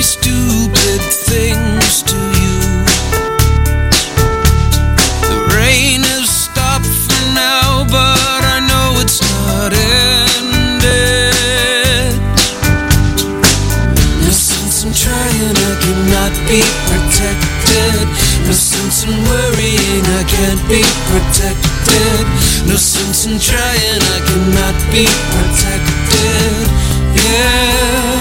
stupid things to you. The rain has stopped for now, but I know it's not ended. No sense in trying, I cannot be protected. No sense in worrying, I can't be protected. No sense in trying, I cannot be protected. Yeah.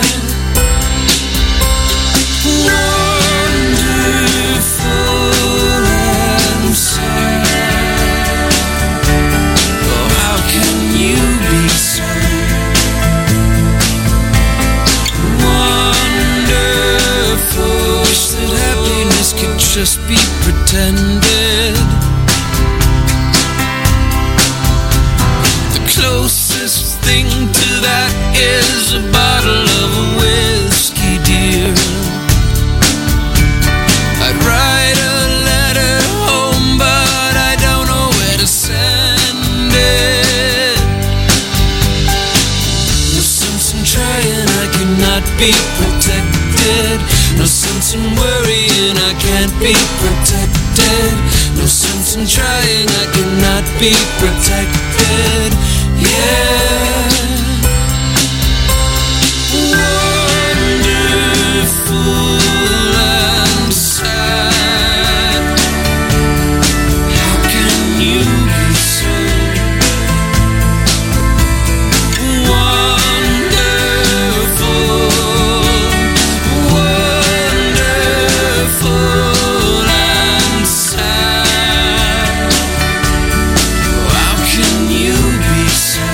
Wonderful and sad. Oh, how can you be so wonderful? Wish that happiness could just be pretended. The closest thing to that is a bottle of whiskey, dear. I'd write a letter home, but I don't know where to send it. No sense in trying, I cannot be protected. No sense in worrying, I can't be protected. No sense in trying, I cannot be protected. Yeah. Wonderful and sad. How can you be so wonderful? Wonderful and sad. How can you be so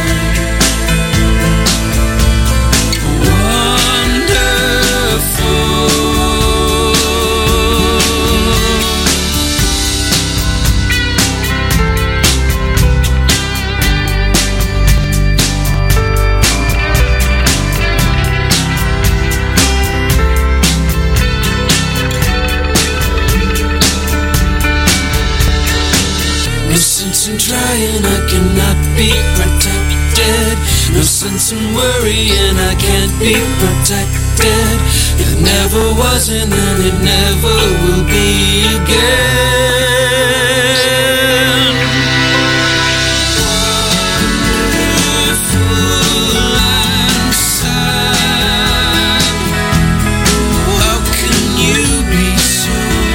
trying, I cannot be protected. No sense in worrying, I can't be protected. It never was and then it never will be again. Wonderful and sad. How can you be so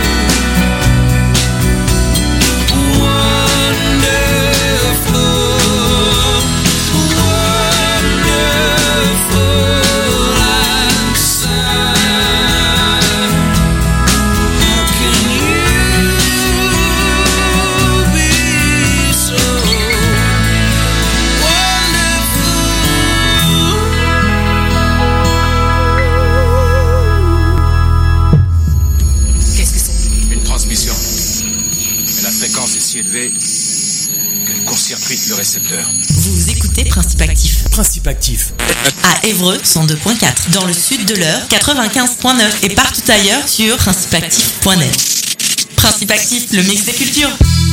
qu'elle court-circuite le récepteur. Vous écoutez Principe Actif. Principe Actif. À Évreux, 102.4. Dans le sud de l'Eure, 95.9. Et partout ailleurs sur principeactif.net. Principe Actif, le mix des cultures.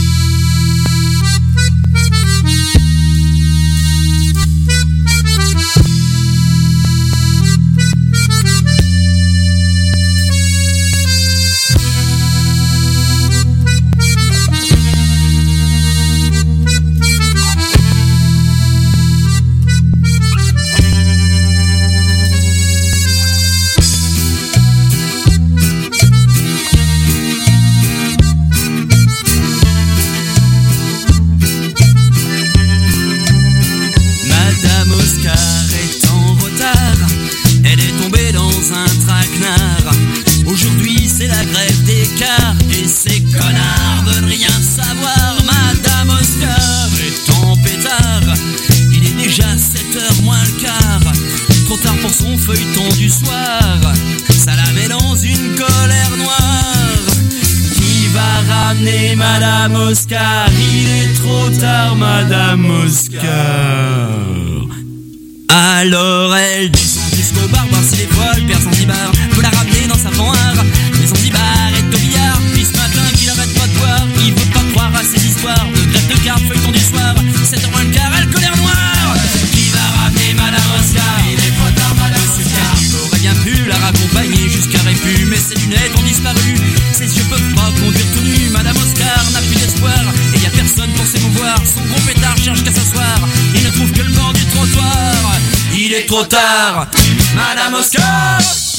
Madame Oscar, il est trop tard, Madame Oscar. Alors elle descend jusqu'au bar, voir si les folles perd Zanzibar peut la ramener dans sa fanhare. Mais Zanzibar est au billard, puis ce matin qu'il arrête pas de boire. Il veut pas croire à ces histoires de grève de cartes, feuilleton du soir. 7h moins le quart, elle colère noire. Qui va ramener Madame Oscar? Il est trop tard, Madame Oscar. Il aurait bien pu la l'a raccompagné jusqu'à Répu, mais ses lunettes ont disparu. Ses yeux peuvent pas conduire tout nu. Madame Oscar n'a plus d'espoir et y a personne pour s'émouvoir. Son gros pétard cherche qu'à s'asseoir. Il ne trouve que le bord du trottoir. Il est trop tard, Madame Oscar.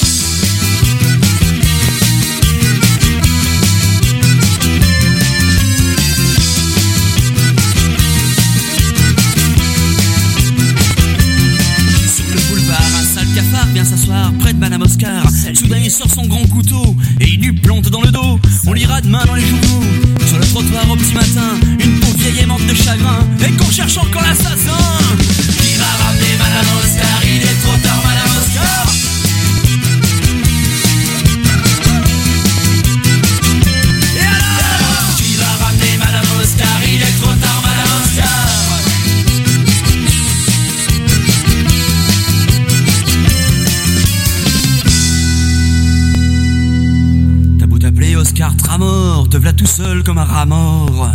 Cafard vient s'asseoir près de Madame Oscar. Soudain il sort son grand couteau et il lui plante dans le dos. On lira demain dans les journaux, sur le trottoir au petit matin, une pauvre vieille aimante de chagrin et qu'on cherche encore l'assassin. Qui va ramener Madame Oscar? Il est trop tard, Madame Oscar. Et alors? Qui va ramener Madame Oscar? Il est trop tard, Madame Oscar. T'appelais Oscar Tramor, te v'là tout seul comme un rat mort.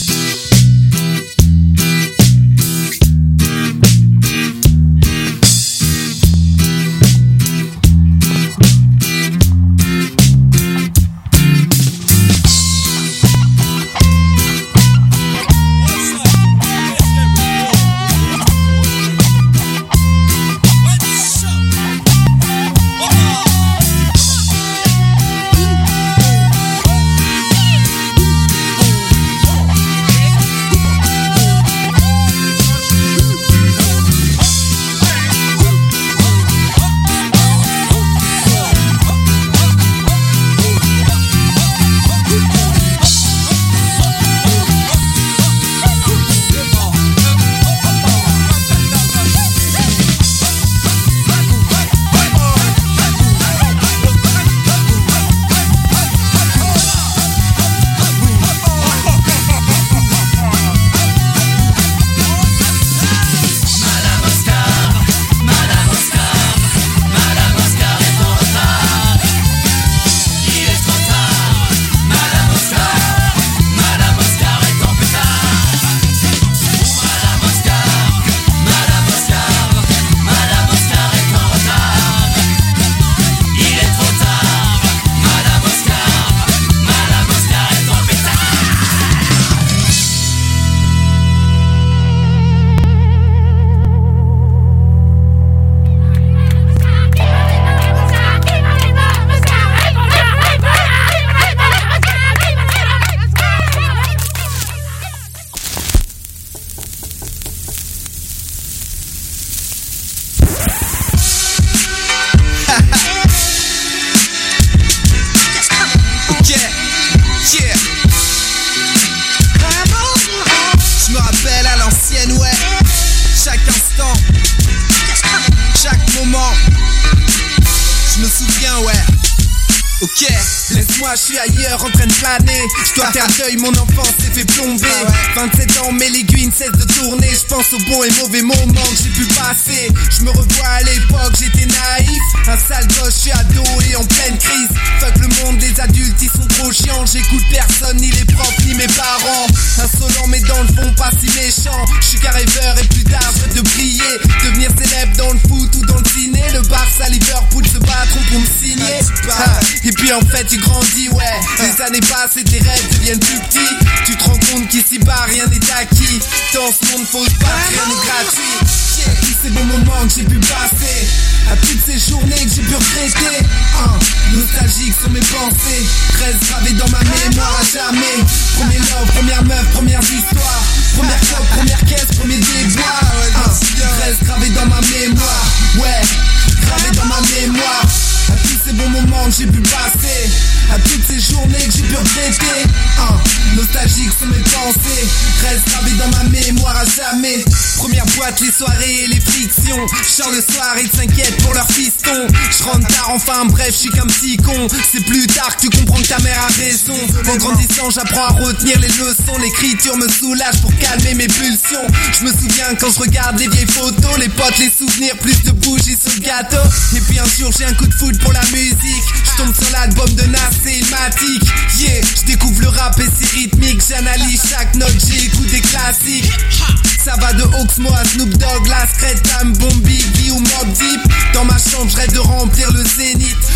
Laisse-moi, je suis ailleurs en train de planer. Je dois faire deuil, mon enfance s'est fait plomber. 27 ans, mais l'aiguille ne cesse de tourner. Je pense aux bons et mauvais moments que j'ai pu passer. Je me revois à l'époque, j'étais naïf. Un sale gosse, je suis ado et en pleine crise. Fuck le monde, les adultes ils sont trop chiants. J'écoute personne, ni les profs, ni mes parents. Insolent mais dans le fond pas si méchant. Je suis qu'un rêveur et plus tard je vais te briller. Devenir célèbre dans le foot ou dans le ciné. Le Barça, Liverpool se battront pour me signer. Et puis en fait tu grandis, ouais. Les années passent et tes rêves deviennent plus petits. Tu te rends compte qu'ici-bas rien n'est acquis. Dans ce monde faut se battre, rien n'est gratuit. Tous ces bons moments que j'ai pu passer, à toutes ces journées que j'ai pu regretter. Nostalgiques sont mes pensées, restent gravées dans ma mémoire à jamais. Premier love, première meuf, premières histoires. Première clope, première caisse, premier déboire. Restent gravées dans ma mémoire, ouais, gravées dans ma mémoire. À tous ces bons moments que j'ai pu passer, à toutes ces journées que j'ai pu regretter. Nostalgiques sont mes pensées, restent gravées dans ma mémoire à jamais. Première boîte, les soirées et les frictions. J'sors le soir, ils s'inquiètent pour leur fiston. J'rentre tard, enfin bref, j'suis qu'un petit con. C'est plus tard que tu comprends que ta mère a raison. En grandissant, j'apprends à retenir les leçons. L'écriture me soulage pour calmer mes pulsions. Je me souviens quand je regarde les vieilles photos, les potes, les souvenirs, plus de bougies sur le gâteau. Et puis un jour j'ai un coup de foudre pour la musique. Je tombe sur l'album de Nas et Ilmatic. Yeah, je découvre le rap et ses rythmiques. J'analyse chaque note, j'écoute des classiques. Ça va de Oxmo à Snoop Dogg, La Secret, Tam, Bombi, Biggie ou Mobb Deep. Dans ma chambre, je rêve de remplir le zénith.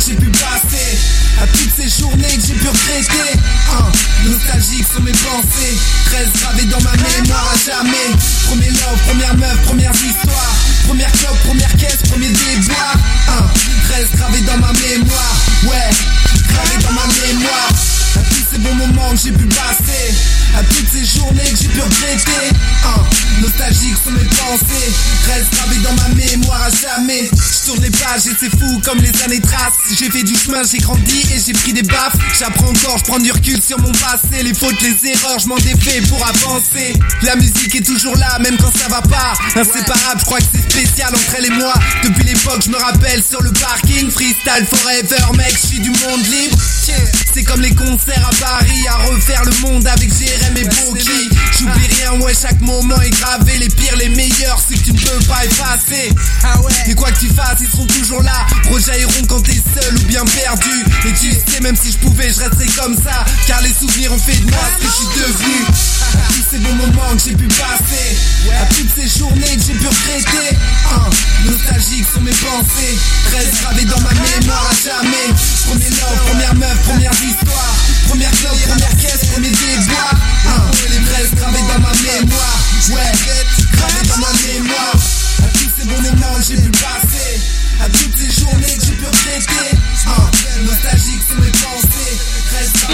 j'ai pu passer, à toutes ces journées que j'ai pu regretter. Nostalgiques sont mes pensées, restent gravées dans ma mémoire à jamais. Premier love, première meuf, premières histoires, première clope, première caisse, premier déboire. Reste gravé dans ma mémoire, ouais, gravé dans ma mémoire. À tous ces bons moments que j'ai pu passer, à toutes ces journées que j'ai pu regretter. Nostalgiques sont mes pensées, restent gravées dans ma mémoire à jamais. Je tourne les pages et c'est fou comme les années tracent. J'ai fait du chemin, j'ai grandi et j'ai pris des baffes. J'apprends encore, je prends du recul sur mon passé. Les fautes, les erreurs, je m'en défais pour avancer. La musique est toujours là, même quand ça va pas. Inséparable, je crois que c'est spécial entre elle et moi. Depuis l'époque, je me rappelle sur le parking. Freestyle forever, mec, je suis du monde libre. C'est comme les concerts à Paris, à refaire le monde avec Jérém et Boki. J'oublie rien, ouais, chaque moment est gravé. Les pires, les meilleurs, ceux que tu ne peux pas effacer. Mais quoi que tu fasses, ils seront toujours là. Rejailliront quand t'es seul ou bien perdu. Et tu sais, même si je pouvais, je resterais comme ça. Car les souvenirs ont fait de moi ce que je suis devenu. À tous ces bons moments que j'ai pu passer, à toutes ces journées que j'ai pu regretter. Nostalgiques sont mes pensées, restent gravées dans ma mémoire à jamais. Premier love, première meuf, première histoire, première club, première caisse, premier déboire. Restent gravées dans ma mémoire, ouais, gravées dans ma mémoire. À tous ces bons moments que j'ai pu passer, à toutes ces journées que j'ai pu regretter. Nostalgiques sont mes pensées, restent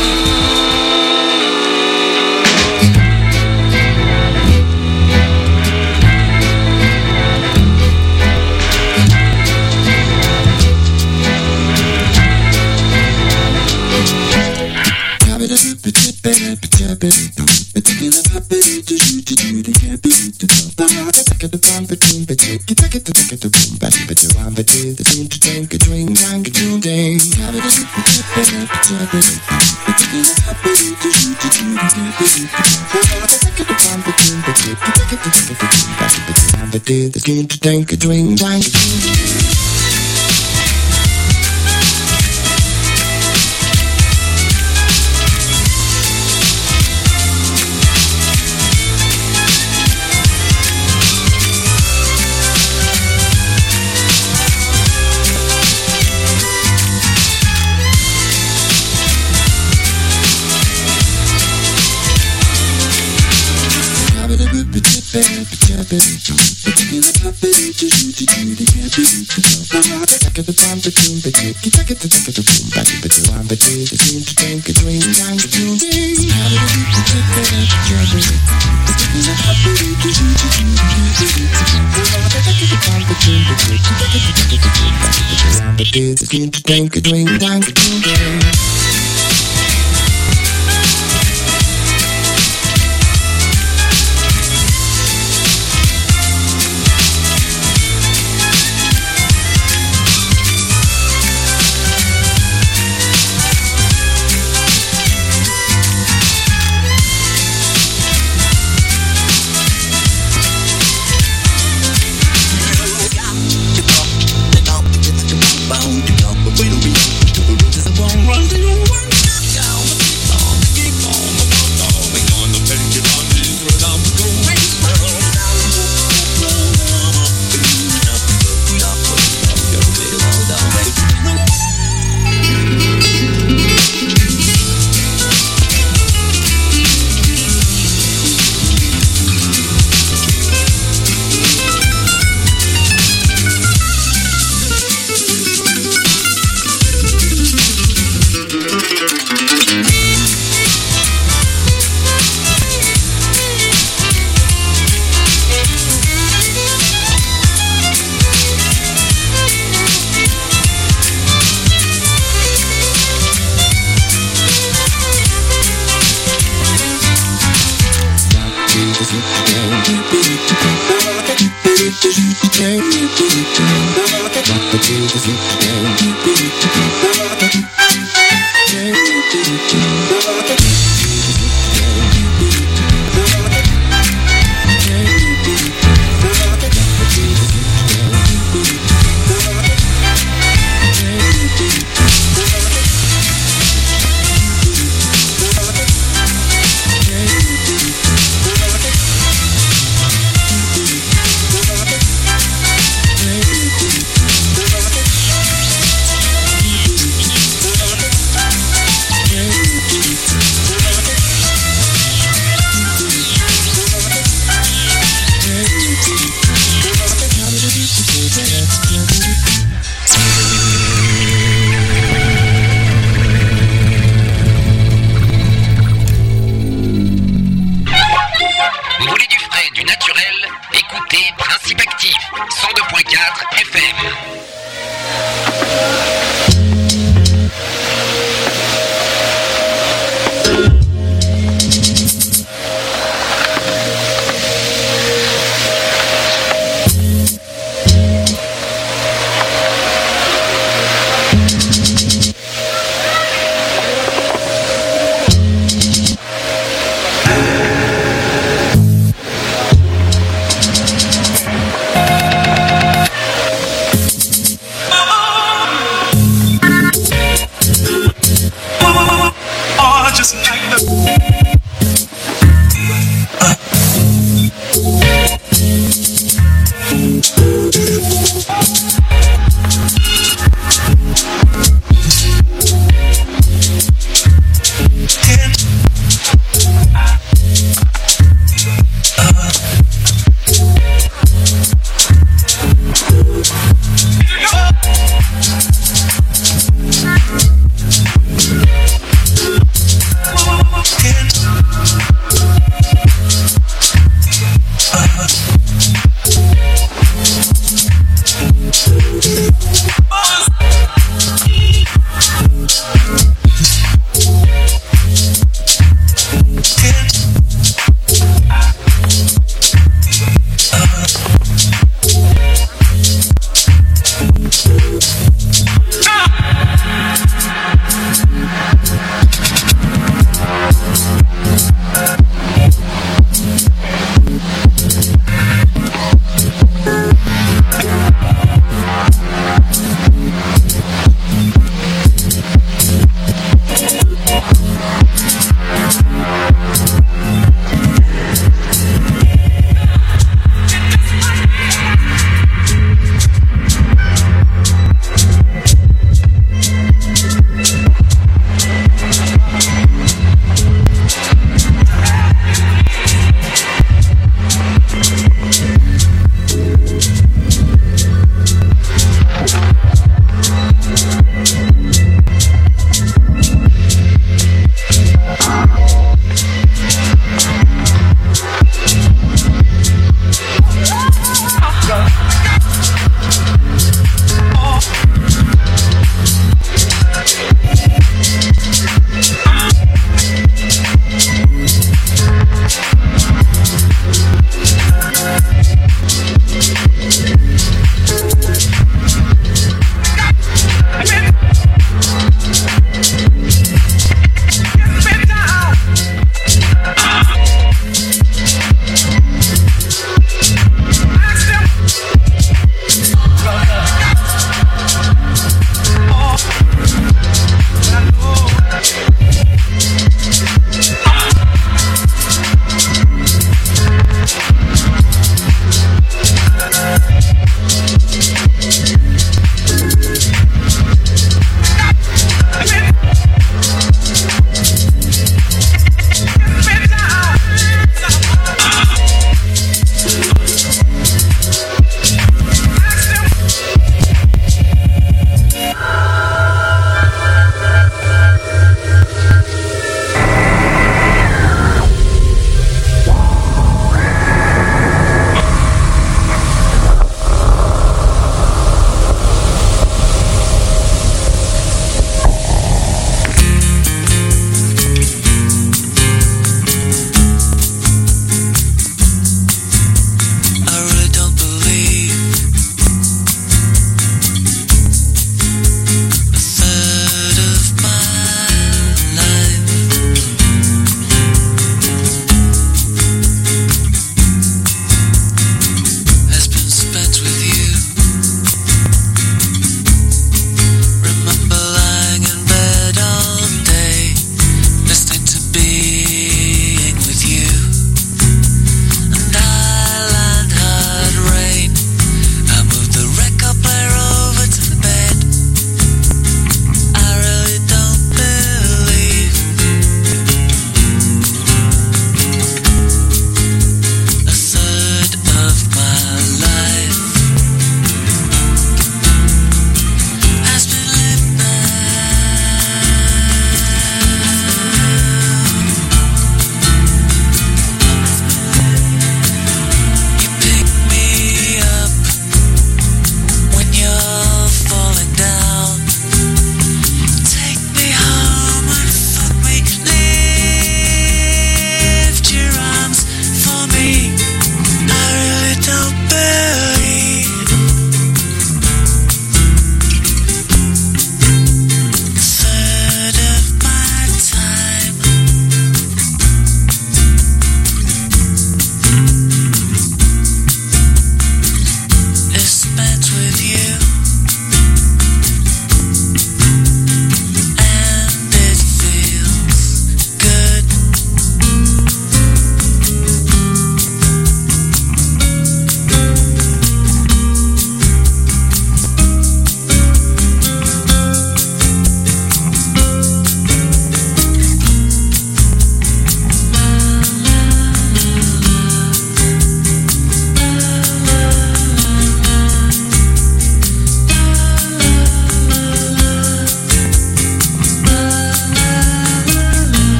Vous voulez du frais, du naturel? Écoutez Principe Actif, 102.4 FM.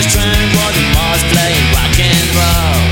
strength while the mouse playing rock and roll.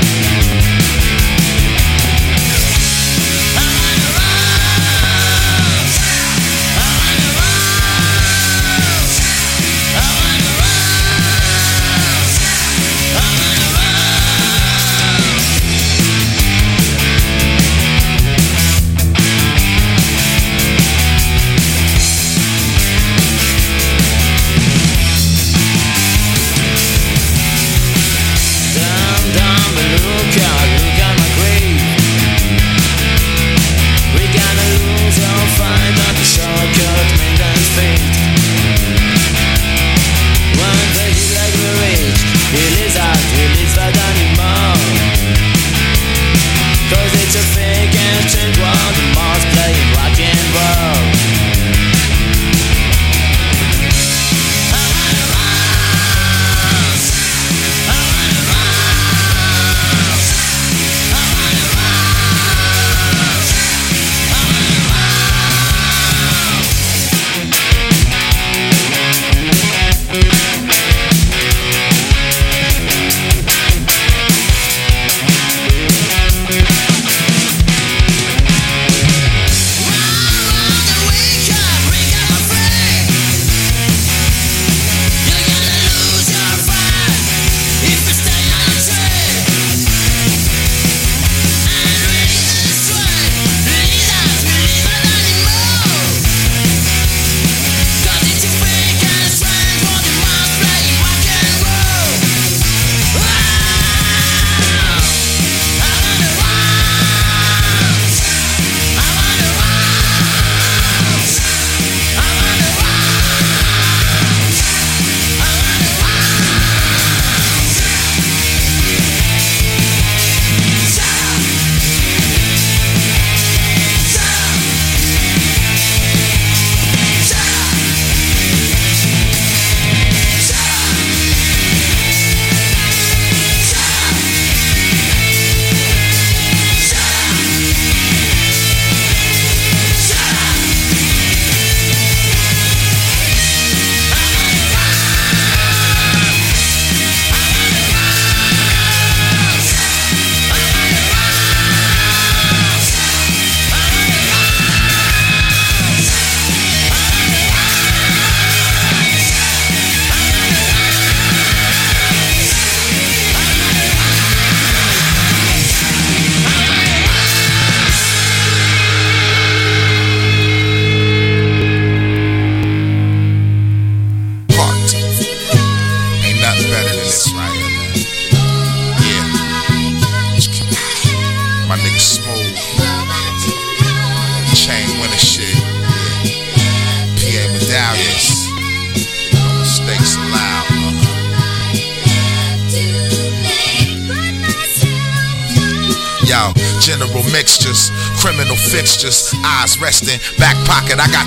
General mixtures, criminal fixtures, eyes resting, back pocket, I got